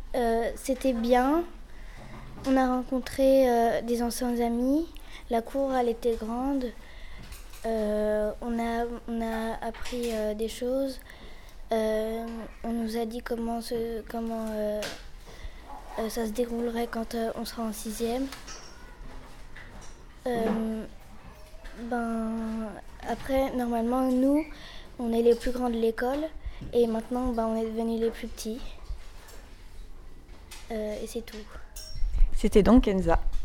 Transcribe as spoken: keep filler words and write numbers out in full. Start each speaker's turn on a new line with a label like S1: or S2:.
S1: Euh, c'était bien. On a rencontré euh, des anciens amis. La cour, elle était grande. Euh, on, a, on a appris euh, des choses. Euh, on nous a dit comment, se, comment euh, euh, ça se déroulerait quand euh, on sera en sixième. Euh, ben, après, normalement, nous, on est les plus grands de l'école. Et maintenant, ben, on est devenus les plus petits. Euh, et c'est tout.
S2: C'était donc Kenza.